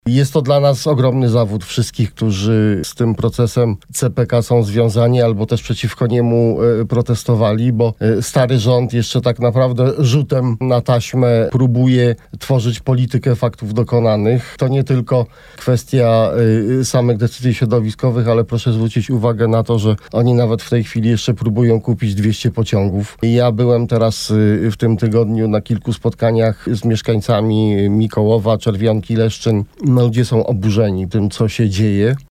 Jest to dla nas ogromny zawód wszystkich, którzy z tym procesem CPK są związani albo też przeciwko niemu protestowali, bo stary rząd jeszcze tak naprawdę rzutem na taśmę próbuje tworzyć politykę faktów dokonanych. To nie tylko kwestia samych decyzji środowiskowych, ale proszę zwrócić uwagę na to, że oni nawet w tej chwili jeszcze próbują kupić 200 pociągów. Ja byłem teraz w tym tygodniu na kilku spotkaniach z mieszkańcami Mikołowa, Czerwionki, Leszczyn. Ludzie są oburzeni tym, co się dzieje.